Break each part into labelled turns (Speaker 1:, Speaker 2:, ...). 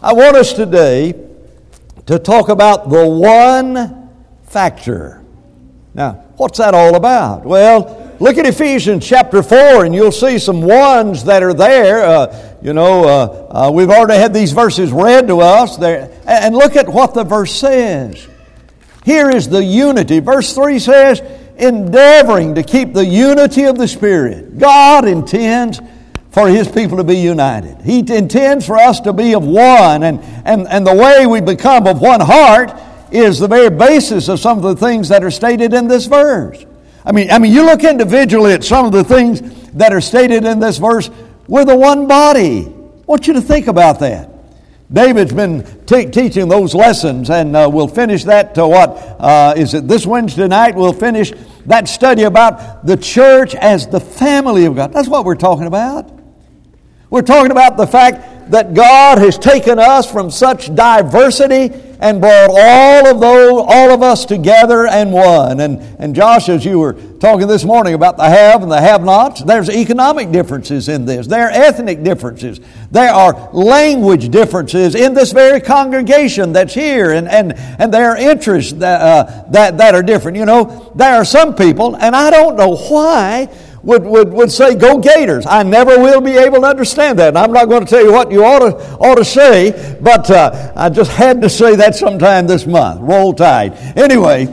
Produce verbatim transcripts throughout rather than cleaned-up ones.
Speaker 1: I want us today to talk about the one factor. Now, what's that all about? Well, look at Ephesians chapter four, and you'll see some ones that are there. Uh, you know, uh, uh, we've already had these verses read to us there, and look at what the verse says. Here is the unity. Verse three says, endeavoring to keep the unity of the Spirit. God intends for His people to be united. He intends for us to be of one, and, and, and the way we become of one heart is the very basis of some of the things that are stated in this verse. I mean, I mean, you look individually at some of the things that are stated in this verse. We're the one body. I want you to think about that. David's been te- teaching those lessons, and uh, we'll finish that to what? Uh, is it this Wednesday night? We'll finish that study about the church as the family of God. That's what we're talking about. We're talking about the fact that God has taken us from such diversity and brought all of those, all of us together and one. And, and Josh, as you were talking this morning about the have and the have-nots, there's economic differences in this. There are ethnic differences. There are language differences in this very congregation that's here. And, and, and there are interests that, uh, that, that are different. You know, there are some people, and I don't know why, Would, would, would say, go Gators. I never will be able to understand that. And I'm not going to tell you what you ought to, ought to say, but uh, I just had to say that sometime this month. Roll Tide. Anyway,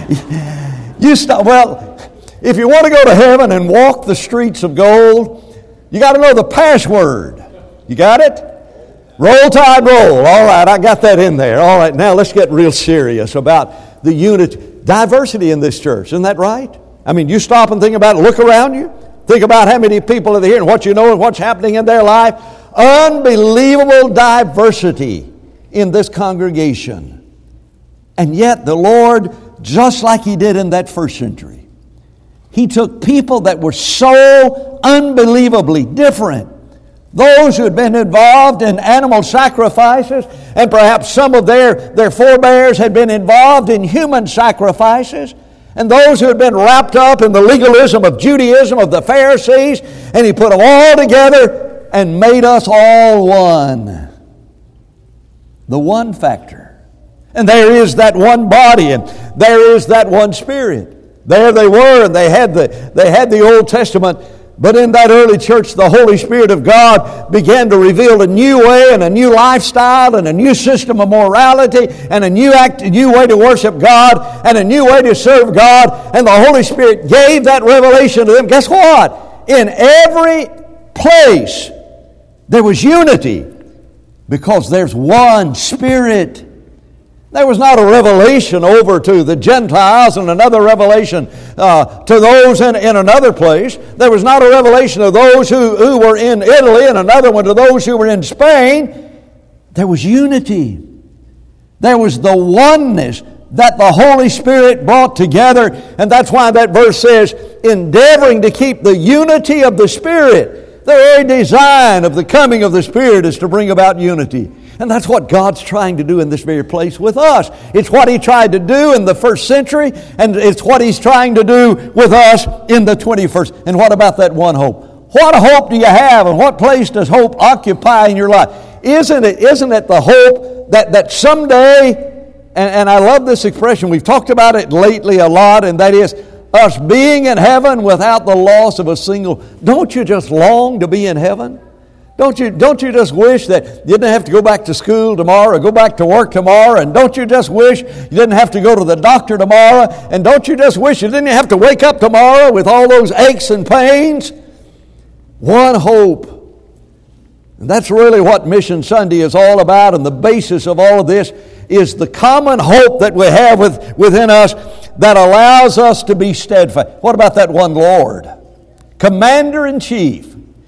Speaker 1: you stop. Well, if you want to go to heaven and walk the streets of gold, you got to know the password. You got it? Roll Tide, roll. All right, I got that in there. All right, now let's get real serious about the unity, diversity in this church. Isn't that right? I mean, you stop and think about it. Look around you. Think about how many people are here and what you know and what's happening in their life. Unbelievable diversity in this congregation. And yet the Lord, just like He did in that first century, He took people that were so unbelievably different. Those who had been involved in animal sacrifices, and perhaps some of their, their forebears had been involved in human sacrifices, and those who had been wrapped up in the legalism of Judaism, of the Pharisees, and He put them all together and made us all one. The one factor. And there is that one body, and there is that one Spirit. There they were, and they had the, they had the Old Testament. But in that early church, the Holy Spirit of God began to reveal a new way and a new lifestyle and a new system of morality and a new act, a new way to worship God and a new way to serve God. And the Holy Spirit gave that revelation to them. Guess what? In every place, there was unity because there's one Spirit. There was not a revelation over to the Gentiles and another revelation uh, to those in, in another place. There was not a revelation of those who, who were in Italy and another one to those who were in Spain. There was unity. There was the oneness that the Holy Spirit brought together. And that's why that verse says, endeavoring to keep the unity of the Spirit. The very design of the coming of the Spirit is to bring about unity. And that's what God's trying to do in this very place with us. It's what He tried to do in the first century, and it's what He's trying to do with us in the twenty-first. And what about that one hope? What hope do you have, and what place does hope occupy in your life? Isn't it, isn't it the hope that, that someday, and, and I love this expression, we've talked about it lately a lot, and that is us being in heaven without the loss of a single. Don't you just long to be in heaven? Don't you, don't you just wish that you didn't have to go back to school tomorrow or go back to work tomorrow? And don't you just wish you didn't have to go to the doctor tomorrow? And don't you just wish you didn't have to wake up tomorrow with all those aches and pains? One hope. And that's really what Mission Sunday is all about. And the basis of all of this is the common hope that we have with, within us that allows us to be steadfast. What about that one Lord? Commander-in-Chief.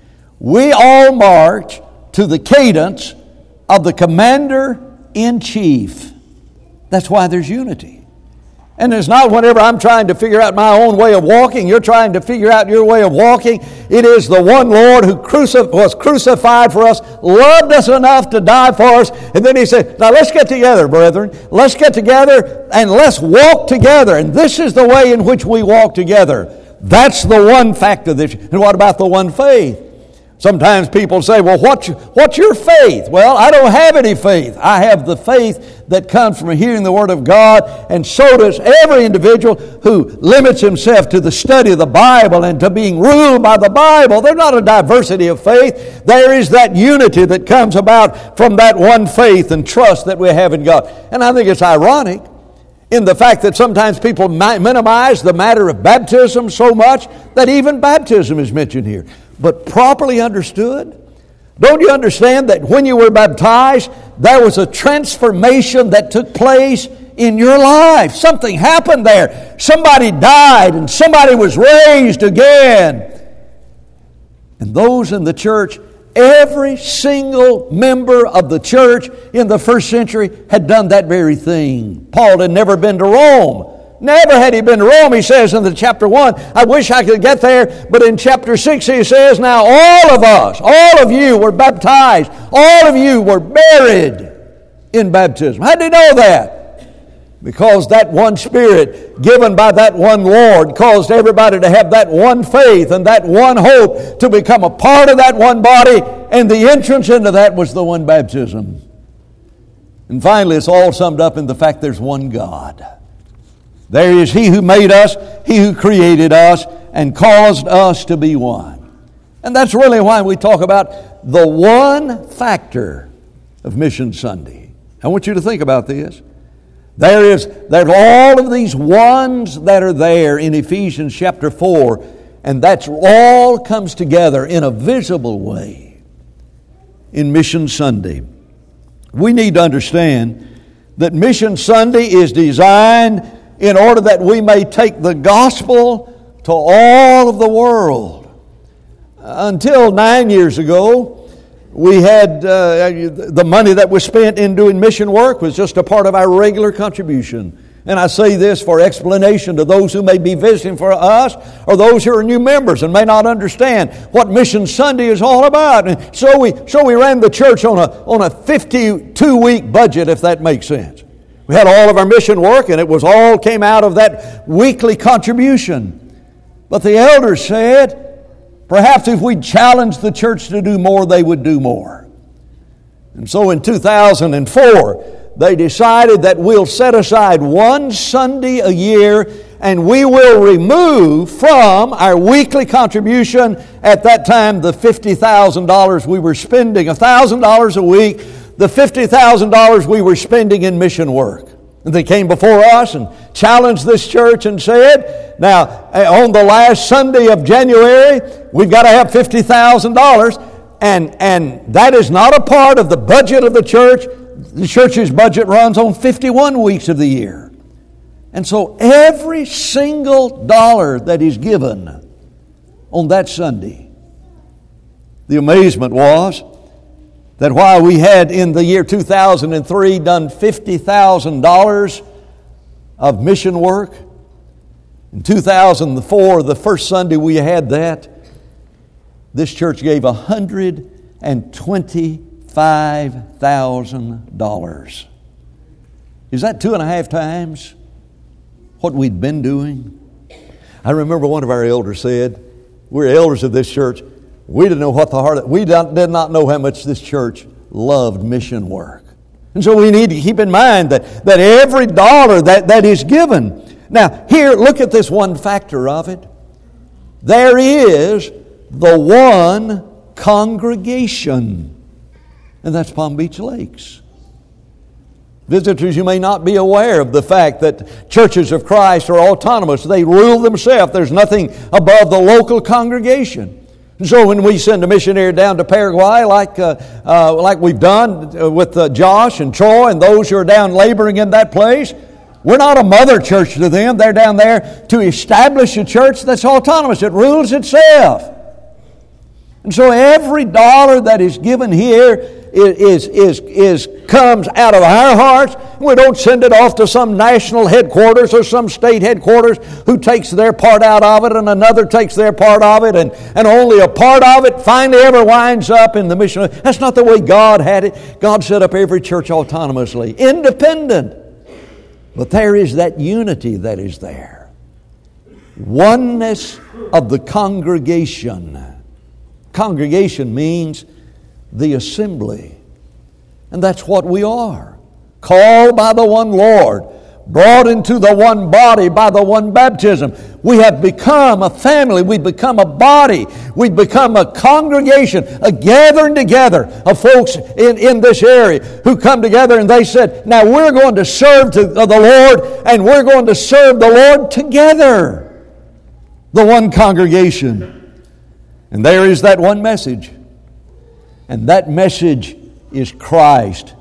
Speaker 1: We all march to the cadence of the Commander-in-Chief. That's why there's unity. And it's not whenever I'm trying to figure out my own way of walking, you're trying to figure out your way of walking. It is the one Lord who crucif- was crucified for us, loved us enough to die for us. And then He said, now let's get together, brethren. Let's get together and let's walk together. And this is the way in which we walk together. That's the one factor. That you, and what about the one faith? Sometimes people say, well, what's, what's your faith? Well, I don't have any faith. I have the faith that comes from hearing the Word of God, and so does every individual who limits himself to the study of the Bible and to being ruled by the Bible. There's not a diversity of faith. There is that unity that comes about from that one faith and trust that we have in God. And I think it's ironic in the fact that sometimes people minimize the matter of baptism so much that even baptism is mentioned here. But properly understood, don't you understand that when you were baptized, there was a transformation that took place in your life? Something happened there. Somebody died and somebody was raised again. And those in the church, every single member of the church in the first century had done that very thing. Paul had never been to Rome. Never had he been to Rome, he says in the chapter one. I wish I could get there, but in chapter six he says, now all of us, all of you were baptized. All of you were buried in baptism. How did he know that? Because that one Spirit given by that one Lord caused everybody to have that one faith and that one hope to become a part of that one body, and the entrance into that was the one baptism. And finally, it's all summed up in the fact there's one God. There is He who made us, He who created us, and caused us to be one. And that's really why we talk about the one factor of Mission Sunday. I want you to think about this. There is there's all of these ones that are there in Ephesians chapter four, and that's all comes together in a visible way in Mission Sunday. We need to understand that Mission Sunday is designed in order that we may take the gospel to all of the world. Until nine years ago, we had uh, the money that was spent in doing mission work was just a part of our regular contribution. And I say this for explanation to those who may be visiting for us or those who are new members and may not understand what Mission Sunday is all about. And so we so we ran the church on a on a fifty-two week budget, if that makes sense. We had all of our mission work, and it was all came out of that weekly contribution. But the elders said, perhaps if we challenged the church to do more, they would do more. And so in two thousand four, they decided that we'll set aside one Sunday a year, and we will remove from our weekly contribution, at that time, the fifty thousand dollars we were spending, one thousand dollars a week, the fifty thousand dollars we were spending in mission work. And they came before us and challenged this church and said, now, on the last Sunday of January, we've got to have fifty thousand dollars, and, and that is not a part of the budget of the church. The church's budget runs on fifty-one weeks of the year. And so every single dollar that is given on that Sunday, the amazement was that while we had in the year two thousand three done fifty thousand dollars of mission work, in two thousand four, the first Sunday we had that, this church gave one hundred twenty-five thousand dollars. Is that two and a half times what we'd been doing? I remember one of our elders said, we're elders of this church, we didn't know what the heart of, we did not know how much this church loved mission work. And so we need to keep in mind that, that every dollar that, that is given. Now, here, look at this one factor of it. There is the one congregation, and that's Palm Beach Lakes. Visitors, you may not be aware of the fact that churches of Christ are autonomous. They rule themselves. There's nothing above the local congregation. And so when we send a missionary down to Paraguay, like uh, uh, like we've done with uh, Josh and Troy and those who are down laboring in that place, we're not a mother church to them. They're down there to establish a church that's autonomous. It rules itself. And so every dollar that is given here is, is, is, comes out of our hearts. We don't send it off to some national headquarters or some state headquarters who takes their part out of it and another takes their part of it, and, and only a part of it finally ever winds up in the mission. That's not the way God had it. God set up every church autonomously, independent. But there is that unity that is there. Oneness of the congregation. Congregation means the assembly. And that's what we are. Called by the one Lord, brought into the one body by the one baptism. We have become a family. We've become a body. We've become a congregation, a gathering together of folks in, in this area who come together and they said, now we're going to serve to the Lord and we're going to serve the Lord together. The one congregation. And there is that one message. And that message is Christ.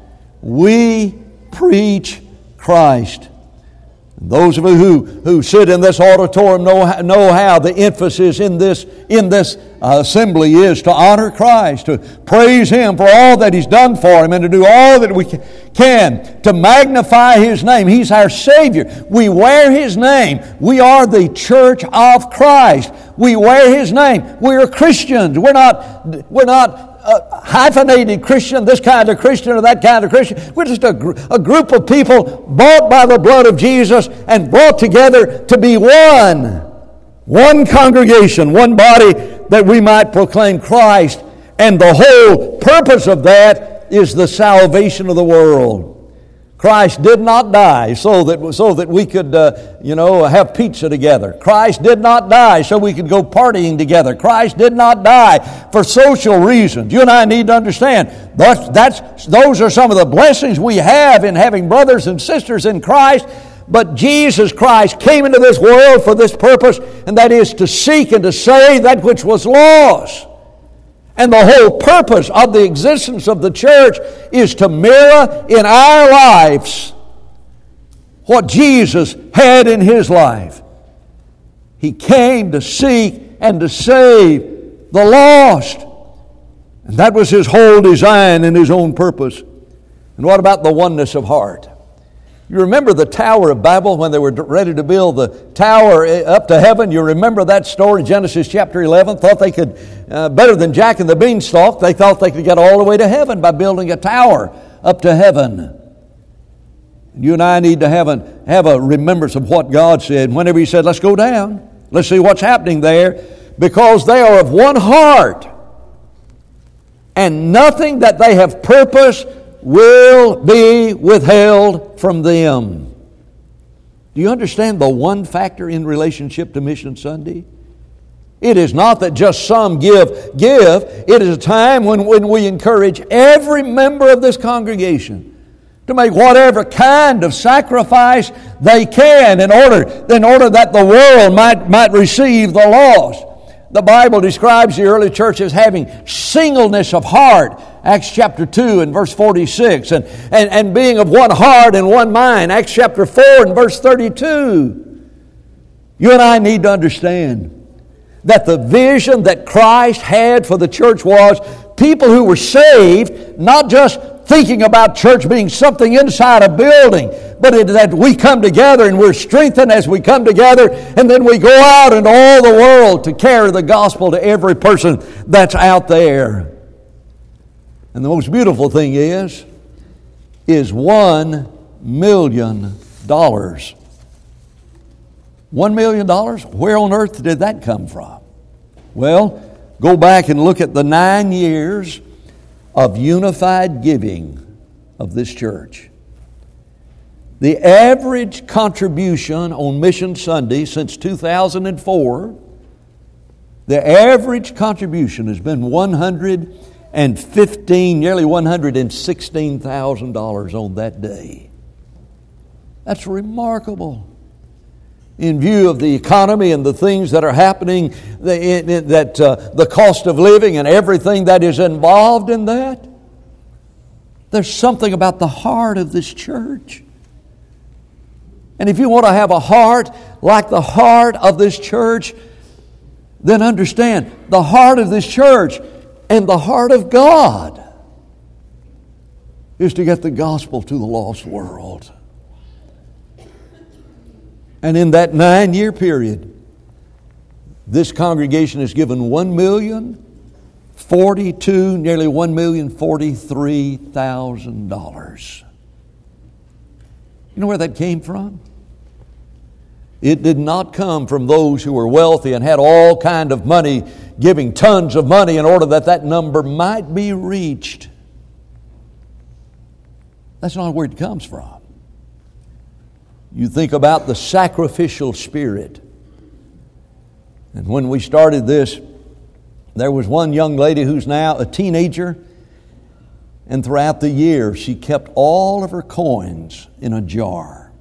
Speaker 1: We preach Christ. Those of you who, who sit in this auditorium know, know how the emphasis in this, in this uh, assembly is to honor Christ, to praise Him for all that He's done for Him, and to do all that we can to magnify His name. He's our Savior. We wear His name. We are the church of Christ. We wear His name. We are Christians. We're not, we're not a hyphenated Christian, this kind of Christian or that kind of Christian. We're just a, gr- a group of people bought by the blood of Jesus and brought together to be one. One congregation, one body, that we might proclaim Christ. And the whole purpose of that is the salvation of the world. Christ did not die so that so that we could, uh, you know, have pizza together. Christ did not die so we could go partying together. Christ did not die for social reasons. You and I need to understand that's, that's those are some of the blessings we have in having brothers and sisters in Christ. But Jesus Christ came into this world for this purpose, and that is to seek and to save that which was lost. And the whole purpose of the existence of the church is to mirror in our lives what Jesus had in His life. He came to seek and to save the lost. And that was His whole design and His own purpose. And what about the oneness of heart? You remember the Tower of Babel when they were ready to build the tower up to heaven? You remember that story, Genesis chapter eleven? Thought they could, uh, better than Jack and the Beanstalk, they thought they could get all the way to heaven by building a tower up to heaven. You and I need to have a, have a remembrance of what God said. Whenever He said, let's go down, let's see what's happening there, because they are of one heart, and nothing that they have purposed will be withheld from them. Do you understand the one factor in relationship to Mission Sunday? It is not that just some give, give. It is a time when, when we encourage every member of this congregation to make whatever kind of sacrifice they can in order, in order that the world might, might receive the lost. The Bible describes the early church as having singleness of heart, Acts chapter two and verse forty-six, and, and, and being of one heart and one mind, Acts chapter four and verse thirty-two. You and I need to understand that the vision that Christ had for the church was people who were saved, not just thinking about church being something inside a building, but it, that we come together and we're strengthened as we come together, and then we go out into all the world to carry the gospel to every person that's out there. And the most beautiful thing is, is one million dollars. One million dollars? Where on earth did that come from? Well, go back and look at the nine years of unified giving of this church. The average contribution on Mission Sunday since two thousand four, the average contribution has been one hundred fifteen, nearly one hundred sixteen thousand dollars on that day. That's remarkable. In view of the economy and the things that are happening, that uh, the cost of living and everything that is involved in that, there's something about the heart of this church. And if you want to have a heart like the heart of this church, then understand the heart of this church and the heart of God is to get the gospel to the lost world. And in that nine-year period, this congregation has given one million forty-two, nearly one million forty-three thousand dollars. You know where that came from? It did not come from those who were wealthy and had all kind of money giving tons of money in order that that number might be reached. That's not where it comes from. You think about the sacrificial spirit. And when we started this, there was one young lady who's now a teenager, and throughout the year she kept all of her coins in a jar.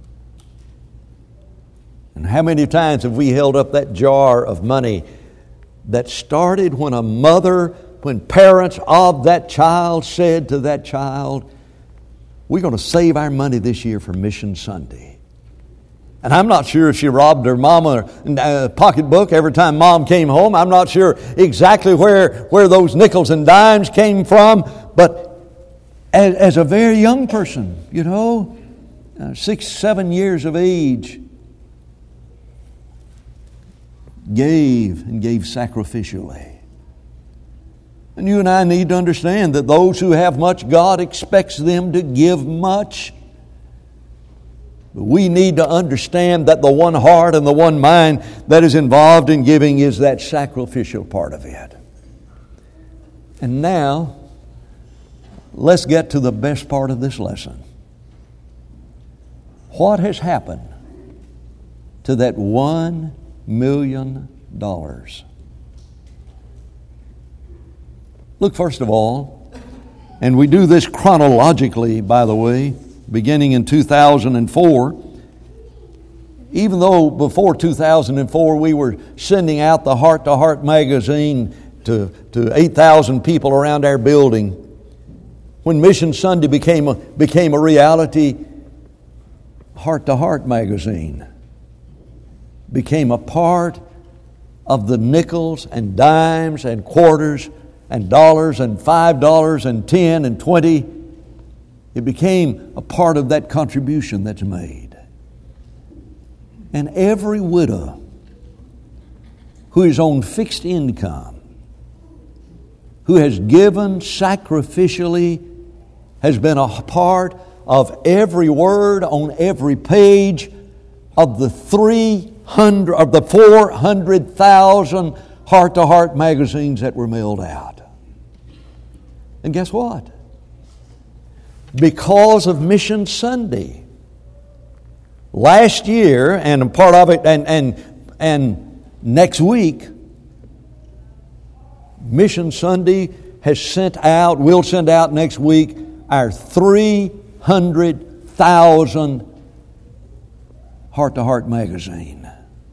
Speaker 1: And how many times have we held up that jar of money that started when a mother, when parents of that child said to that child, we're going to save our money this year for Mission Sunday. And I'm not sure if she robbed her mama a pocketbook every time mom came home. I'm not sure exactly where, where those nickels and dimes came from. But as, as a very young person, you know, uh, six, seven years of age, gave and gave sacrificially. And you and I need to understand that those who have much, God expects them to give much. But we need to understand that the one heart and the one mind that is involved in giving is that sacrificial part of it. And now, let's get to the best part of this lesson. What has happened to that one million dollars? Look, first of all, and we do this chronologically, by the way, beginning in two thousand four. Even though before two thousand four we were sending out the Heart to Heart magazine to, to eight thousand people around our building, when Mission Sunday became a, became a reality, Heart to Heart magazine became a part of the nickels and dimes and quarters and dollars and five dollars and ten and twenty. It became a part of that contribution that's made. And every widow who is on fixed income, who has given sacrificially, has been a part of every word on every page of the three hundred of the four hundred thousand Heart to Heart magazines that were mailed out. And guess what? Because of Mission Sunday, last year, and a part of it, and and and next week, Mission Sunday has sent out, will send out next week, our three hundred thousand Heart to Heart magazine.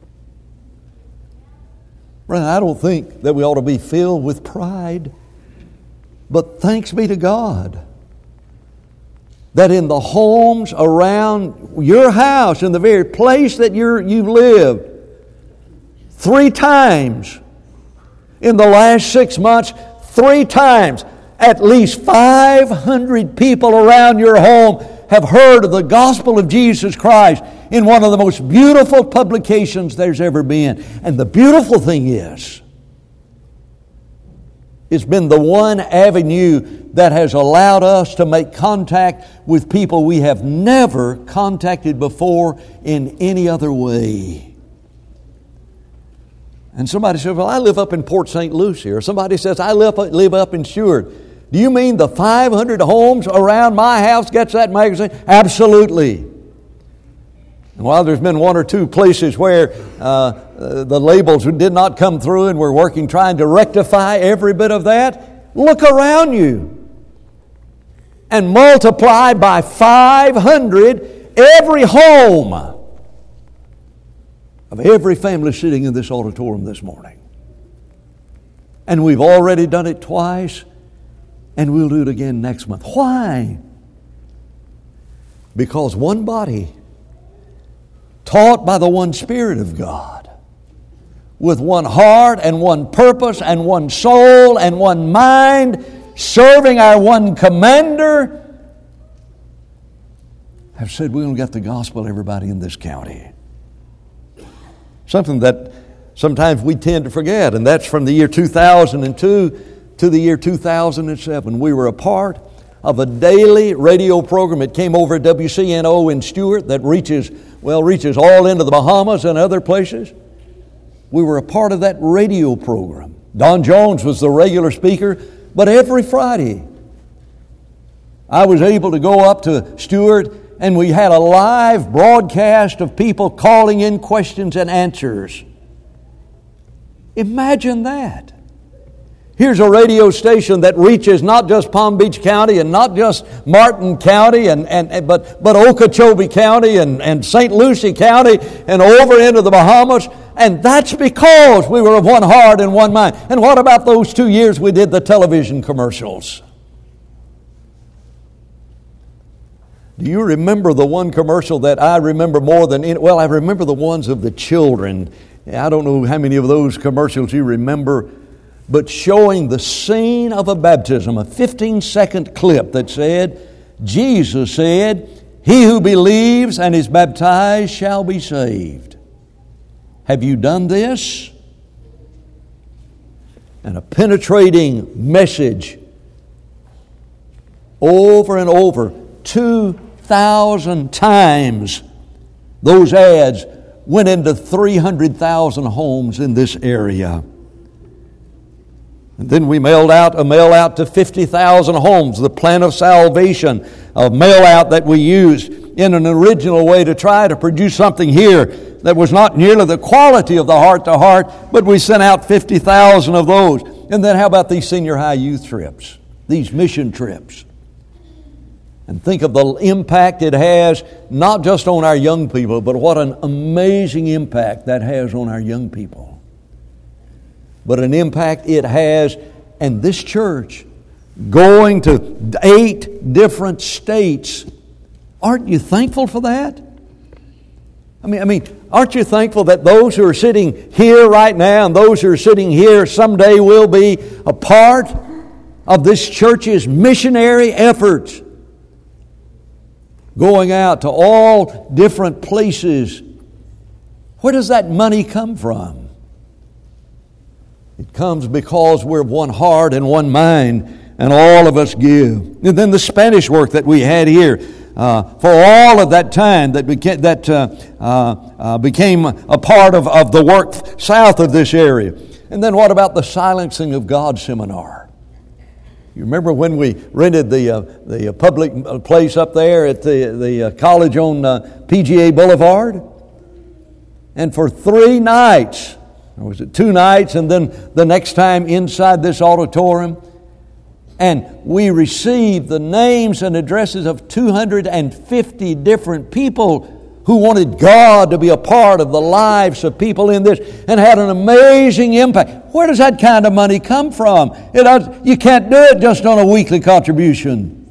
Speaker 1: Brother, I don't think that we ought to be filled with pride, but thanks be to God that in the homes around your house, in the very place that you're, you've lived, three times in the last six months, three times, at least five hundred people around your home have heard of the gospel of Jesus Christ in one of the most beautiful publications there's ever been. And the beautiful thing is, it's been the one avenue that has allowed us to make contact with people we have never contacted before in any other way. And somebody says, well, I live up in Port Saint Lucie. Or somebody says, I live, live up in Stewart. Do you mean the five hundred homes around my house gets that magazine? Absolutely. And while there's been one or two places where uh, the labels did not come through and we're working trying to rectify every bit of that, look around you and multiply by five hundred every home of every family sitting in this auditorium this morning. And we've already done it twice, and we'll do it again next month. Why? Because one body, taught by the one Spirit of God, with one heart and one purpose and one soul and one mind, serving our one commander, have said we're going to get the gospel to everybody in this county. Something that sometimes we tend to forget, and that's from the year two thousand two to the year two thousand seven. We were a part of a daily radio program. It came over at W C N O in Stewart that reaches, well, reaches all into the Bahamas and other places. We were a part of that radio program. Don Jones was the regular speaker, but every Friday I was able to go up to Stewart, and we had a live broadcast of people calling in questions and answers. Imagine that. Here's a radio station that reaches not just Palm Beach County and not just Martin County, and, and but, but Okeechobee County and, and Saint Lucie County and over into the Bahamas. And that's because we were of one heart and one mind. And what about those two years we did the television commercials? Do you remember the one commercial that I remember more than any? Well, I remember the ones of the children. I don't know how many of those commercials you remember, but showing the scene of a baptism, a fifteen-second clip that said, Jesus said, "He who believes and is baptized shall be saved." Have you done this? And a penetrating message over and over, two thousand times. Those ads went into three hundred thousand homes in this area. And then we mailed out a mail out to fifty thousand homes, the plan of salvation, a mail out that we used in an original way to try to produce something here that was not nearly the quality of the heart to heart, but we sent out fifty thousand of those. And then how about these senior high youth trips, these mission trips? And think of the impact it has, not just on our young people, but what an amazing impact that has on our young people. But an impact it has, and this church going to eight different states. Aren't you thankful for that? I mean, I mean, aren't you thankful that those who are sitting here right now and those who are sitting here someday will be a part of this church's missionary efforts? Going out to all different places. Where does that money come from? It comes because we're of one heart and one mind, and all of us give. And then the Spanish work that we had here, uh, for all of that time that became, that uh, uh, uh, became a part of, of the work south of this area. And then what about the Silencing of God seminar? You remember when we rented the uh, the public place up there at the, the uh, college on uh, P G A Boulevard? And for three nights, or was it two nights, and then the next time inside this auditorium, and we received the names and addresses of two hundred fifty different people who wanted God to be a part of the lives of people in this, and had an amazing impact. Where does that kind of money come from? It, you can't do it just on a weekly contribution.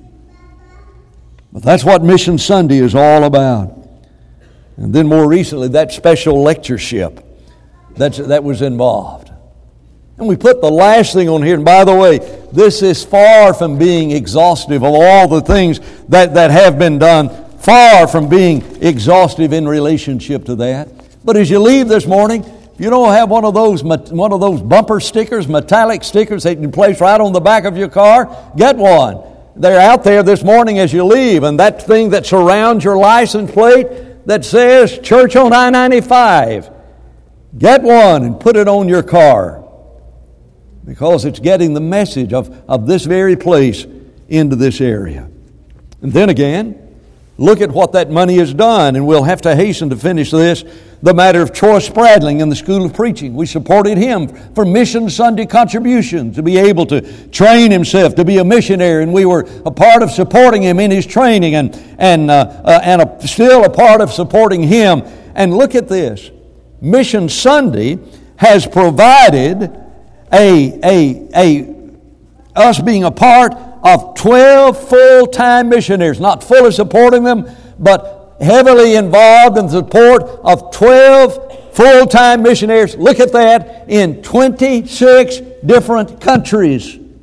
Speaker 1: But that's what Mission Sunday is all about. And then more recently, that special lectureship that's, that was involved. And we put the last thing on here, and by the way, this is far from being exhaustive of all the things that, that have been done. Far from being exhaustive in relationship to that. But as you leave this morning, if you don't have one of those one of those bumper stickers, metallic stickers that you can place right on the back of your car, get one. They're out there this morning as you leave, and that thing that surrounds your license plate that says Church on I ninety-five, get one and put it on your car, because it's getting the message of, of this very place into this area. And then again, look at what that money has done, and we'll have to hasten to finish this. The matter of Troy Spradling in the School of Preaching. We supported him for Mission Sunday contributions, to be able to train himself to be a missionary, and we were a part of supporting him in his training, and and uh, uh, and a, still a part of supporting him. And look at this. Mission Sunday has provided a a a us being a part of twelve full-time missionaries, not fully supporting them, but heavily involved in the support of twelve full-time missionaries. Look at that, in twenty-six different countries. You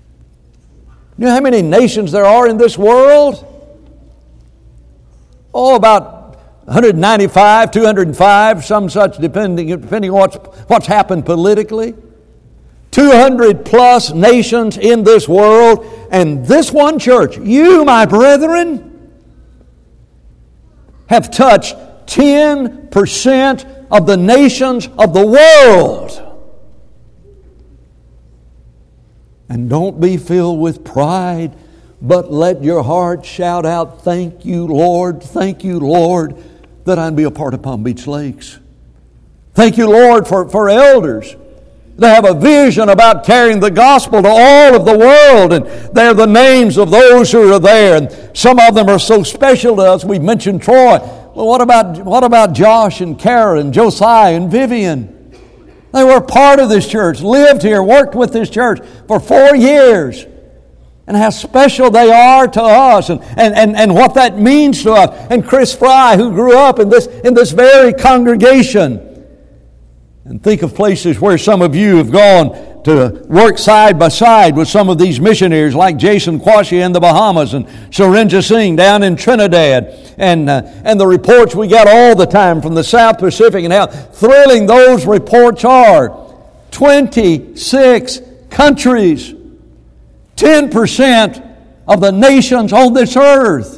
Speaker 1: know how many nations there are in this world? Oh, about one hundred ninety-five, two hundred five, some such, depending, depending on what's, what's happened politically. two hundred plus nations in this world, and this one church, you, my brethren, have touched ten percent of the nations of the world. And don't be filled with pride, but let your heart shout out, thank you, Lord, thank you, Lord, that I'd be a part of Palm Beach Lakes. Thank you, Lord, for, for elders to have a vision about carrying the gospel to all of the world. And they're the names of those who are there. And some of them are so special to us. We've mentioned Troy. Well, what about, what about Josh and Kara and Josiah and Vivian? They were part of this church, lived here, worked with this church for four years. And how special they are to us, and, and, and, and what that means to us. And Chris Fry, who grew up in this, in this very congregation. And think of places where some of you have gone to work side by side with some of these missionaries, like Jason Quashie in the Bahamas and Surinja Singh down in Trinidad. And, uh, and the reports we get all the time from the South Pacific and how thrilling those reports are. twenty-six countries. ten percent of the nations on this earth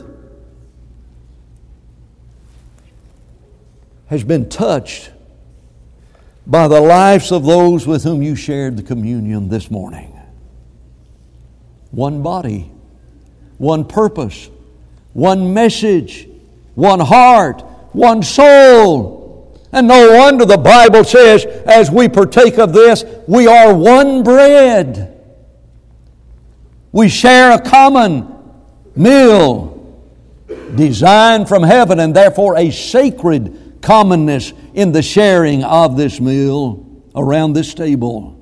Speaker 1: has been touched by the lives of those with whom you shared the communion this morning. One body, one purpose, one message, one heart, one soul. And no wonder the Bible says, as we partake of this, we are one bread. We share a common meal designed from heaven, and therefore a sacred commonness in the sharing of this meal around this table.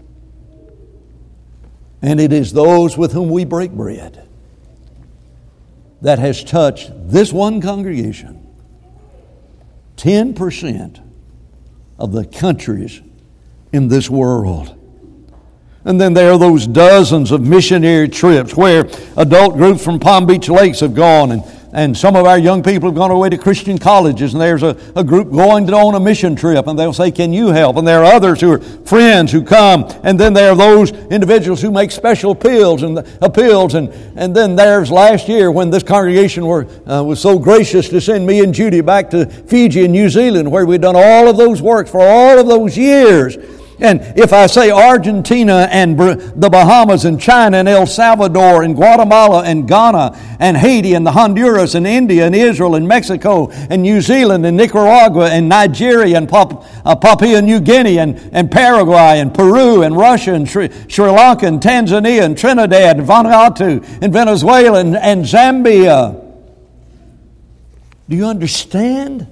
Speaker 1: And it is those with whom we break bread that has touched this one congregation. ten percent of the countries in this world. And then there are those dozens of missionary trips where adult groups from Palm Beach Lakes have gone, and, and some of our young people have gone away to Christian colleges, and there's a, a group going to on a mission trip, and they'll say, can you help? And there are others who are friends who come, and then there are those individuals who make special appeals, and appeals, and, and then there's last year when this congregation were, uh, was so gracious to send me and Judy back to Fiji and New Zealand, where we'd done all of those works for all of those years. And if I say Argentina and the Bahamas and China and El Salvador and Guatemala and Ghana and Haiti and the Honduras and India and Israel and Mexico and New Zealand and Nicaragua and Nigeria and Pap- uh, Papua New Guinea and, and Paraguay and Peru and Russia and Sri, Sri Lanka and Tanzania and Trinidad and Vanuatu and Venezuela and, and Zambia. Do you understand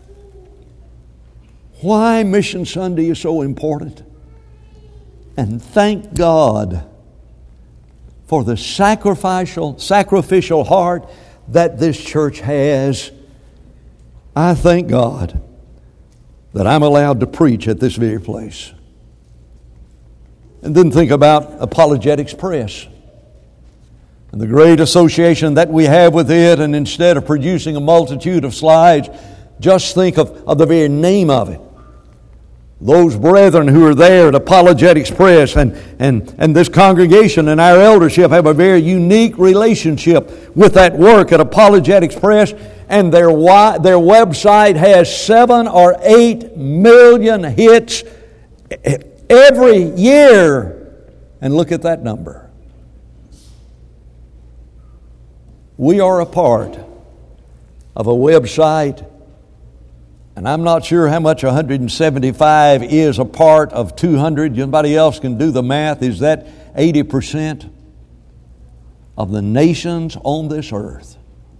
Speaker 1: why Mission Sunday is so important? And thank God for the sacrificial, sacrificial heart that this church has. I thank God that I'm allowed to preach at this very place. And then think about Apologetics Press and the great association that we have with it. And instead of producing a multitude of slides, just think of, of the very name of it. Those brethren who are there at Apologetics Press and, and, and this congregation and our eldership have a very unique relationship with that work at Apologetics Press. And their, their website has seven or eight million hits every year. And look at that number. We are a part of a website, and I'm not sure how much one hundred seventy-five is a part of two hundred. Anybody else can do the math. Is that eighty percent of the nations on this earth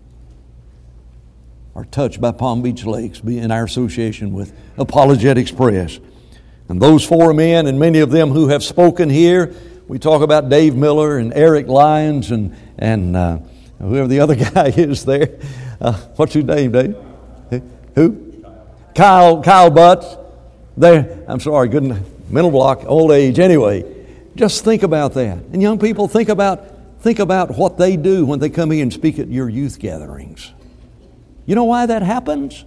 Speaker 1: are touched by Palm Beach Lakes in our association with Apologetics Press? And those four men, and many of them who have spoken here, we talk about Dave Miller and Eric Lyons and, and uh, whoever the other guy is there. Uh, what's your name, Dave? Who? Kyle Kyle Butts. There, I'm sorry, good mental block, old age. Anyway, just think about that. And young people, think about think about what they do when they come in and speak at your youth gatherings. You know why that happens?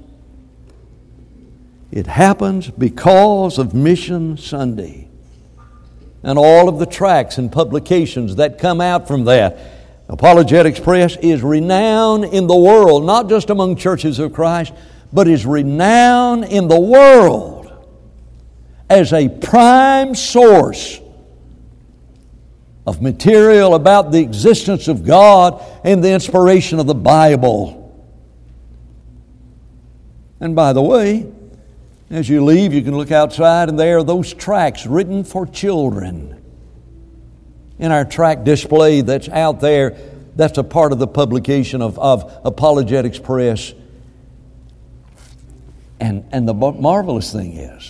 Speaker 1: It happens because of Mission Sunday and all of the tracts and publications that come out from that. Apologetics Press is renowned in the world, not just among churches of Christ, but is renowned in the world as a prime source of material about the existence of God and the inspiration of the Bible. And by the way, as you leave, you can look outside and there are those tracts written for children. In our tract display that's out there, that's a part of the publication of, of Apologetics Press. And, and the marvelous thing is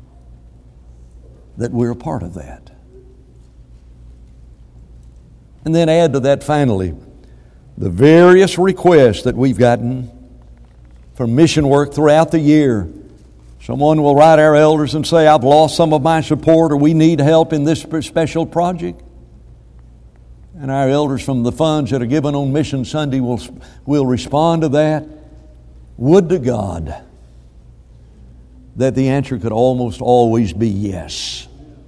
Speaker 1: that we're a part of that. And then add to that finally the various requests that we've gotten for mission work throughout the year. Someone will write our elders and say, I've lost some of my support, or we need help in this special project. And our elders from the funds that are given on Mission Sunday will, will respond to that. Would to God that the answer could almost always be yes.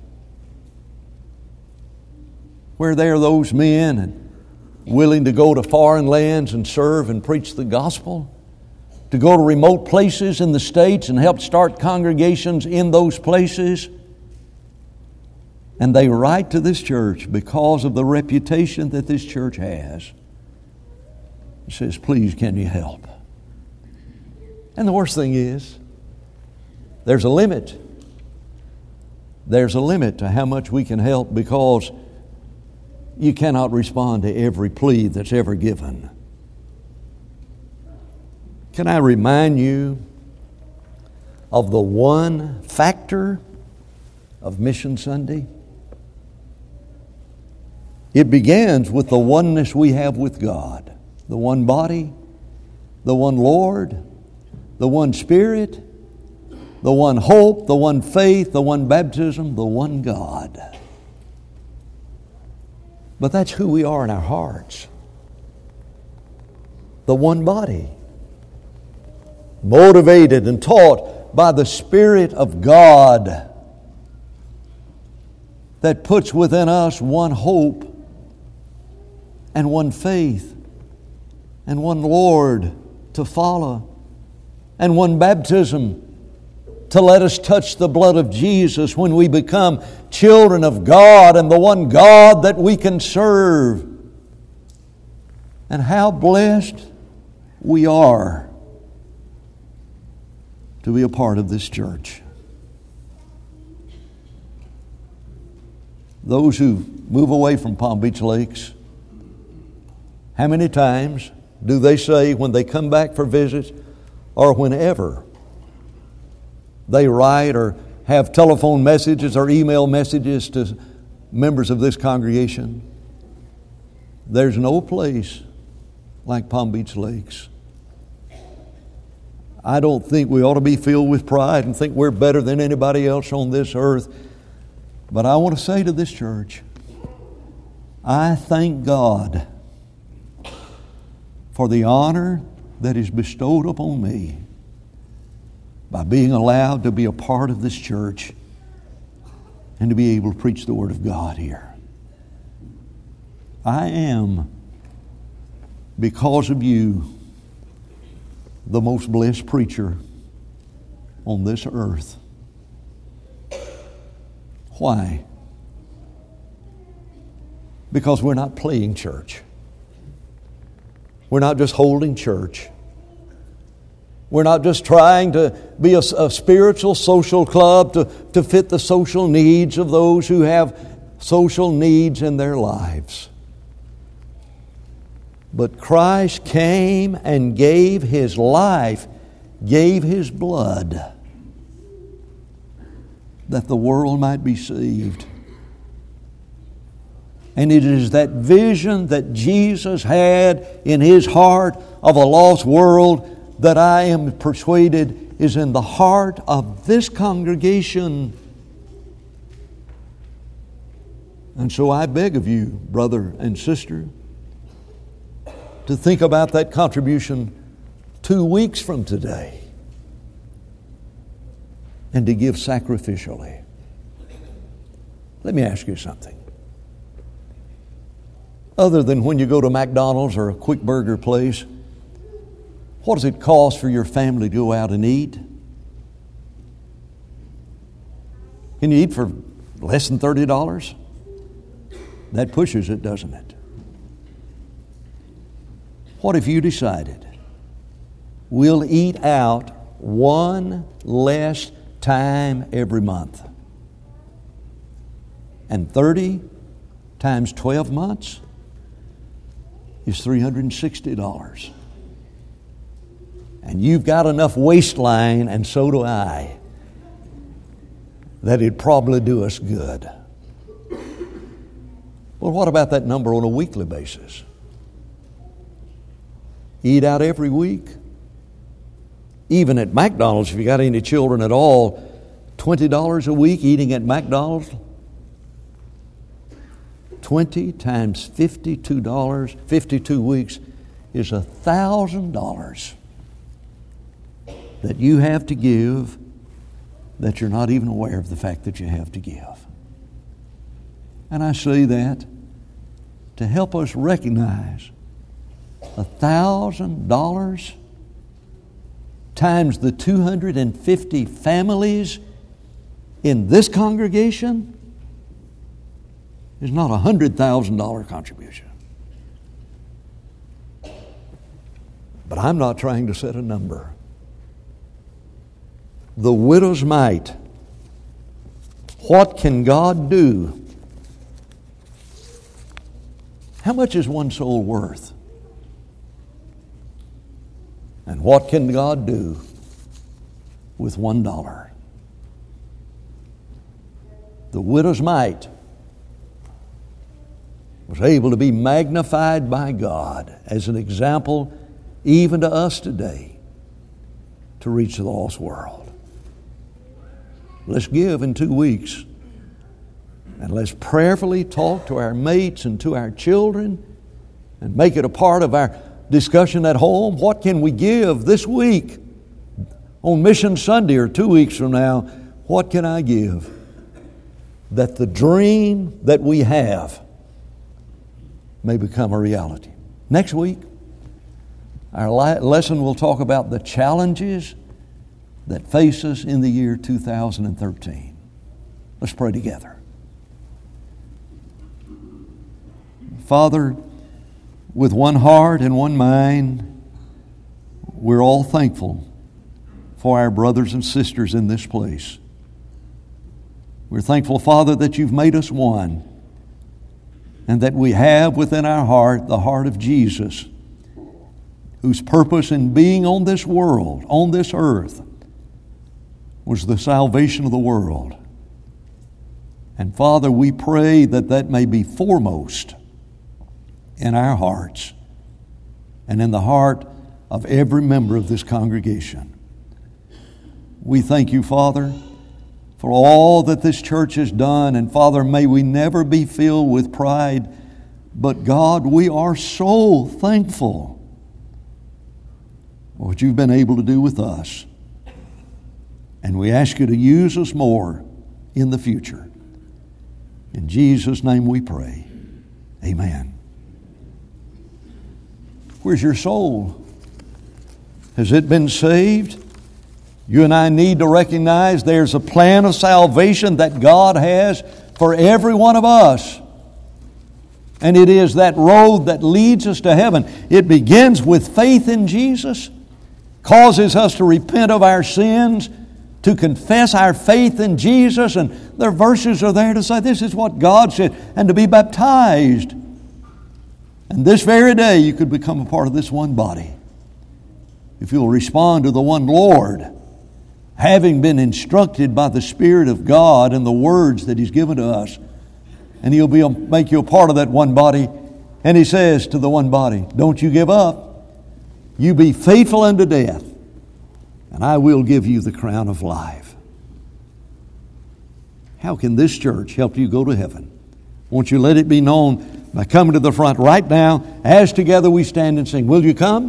Speaker 1: Where there are those men and willing to go to foreign lands and serve and preach the gospel, to go to remote places in the States and help start congregations in those places. And they write to this church because of the reputation that this church has. It says, please, can you help? And the worst thing is, there's a limit. There's a limit to how much we can help, because you cannot respond to every plea that's ever given. Can I remind you of the one factor of Mission Sunday? It begins with the oneness we have with God. The one body, the one Lord, the one Spirit, the one hope, the one faith, the one baptism, the one God. But that's who we are in our hearts. The one body. Motivated and taught by the Spirit of God that puts within us one hope and one faith and one Lord to follow and one baptism to let us touch the blood of Jesus when we become children of God and the one God that we can serve. And how blessed we are to be a part of this church. Those who move away from Palm Beach Lakes, how many times do they say when they come back for visits, or whenever they write or have telephone messages or email messages to members of this congregation, there's no place like Palm Beach Lakes. I don't think we ought to be filled with pride and think we're better than anybody else on this earth. But I want to say to this church, I thank God for the honor that is bestowed upon me by being allowed to be a part of this church and to be able to preach the Word of God here. I am, because of you, the most blessed preacher on this earth. Why? Because we're not playing church. We're not just holding church. We're not just trying to be a, a spiritual social club to, to fit the social needs of those who have social needs in their lives. But Christ came and gave His life, gave His blood, that the world might be saved. And it is that vision that Jesus had in His heart of a lost world that I am persuaded is in the heart of this congregation. And so I beg of you, brother and sister, to think about that contribution two weeks from today and to give sacrificially. Let me ask you something. Other than when you go to McDonald's or a quick burger place, what does it cost for your family to go out and eat? Can you eat for less than thirty dollars? That pushes it, doesn't it? What if you decided we'll eat out one less time every month? And thirty times twelve months is three hundred sixty dollars. And you've got enough waistline, and so do I, that it'd probably do us good. Well, what about that number on a weekly basis? Eat out every week. Even at McDonald's, if you got any children at all, twenty dollars a week eating at McDonald's. twenty times fifty-two dollars, fifty-two weeks is one thousand dollars that you have to give that you're not even aware of the fact that you have to give. And I say that to help us recognize one thousand dollars times the two hundred fifty families in this congregation is not a one hundred thousand dollars contribution. But I'm not trying to set a number. The widow's mite. What can God do? How much is one soul worth? And what can God do with one dollar? The widow's mite was able to be magnified by God as an example even to us today to reach the lost world. Let's give in two weeks. And let's prayerfully talk to our mates and to our children and make it a part of our discussion at home. What can we give this week? On Mission Sunday or two weeks from now, what can I give? That the dream that we have may become a reality. Next week, our lesson will talk about the challenges that face us in the year two thousand thirteen. Let's pray together. Father, with one heart and one mind, we're all thankful for our brothers and sisters in this place. We're thankful, Father, that you've made us one and that we have within our heart the heart of Jesus, whose purpose in being on this world, on this earth, was the salvation of the world. And Father, we pray that that may be foremost in our hearts and in the heart of every member of this congregation. We thank you, Father, for all that this church has done. And Father, may we never be filled with pride, but God, we are so thankful for what you've been able to do with us. And we ask you to use us more in the future. In Jesus' name we pray. Amen. Where's your soul? Has it been saved? You and I need to recognize there's a plan of salvation that God has for every one of us. And it is that road that leads us to heaven. It begins with faith in Jesus, causes us to repent of our sins, to confess our faith in Jesus, and their verses are there to say this is what God said, and to be baptized. And this very day you could become a part of this one body if you'll respond to the one Lord, having been instructed by the Spirit of God and the words that He's given to us. And He'll be, make you a part of that one body. And He says to the one body, don't you give up. You be faithful unto death, and I will give you the crown of life. How can this church help you go to heaven? Won't you let it be known by coming to the front right now as together we stand and sing. Will you come?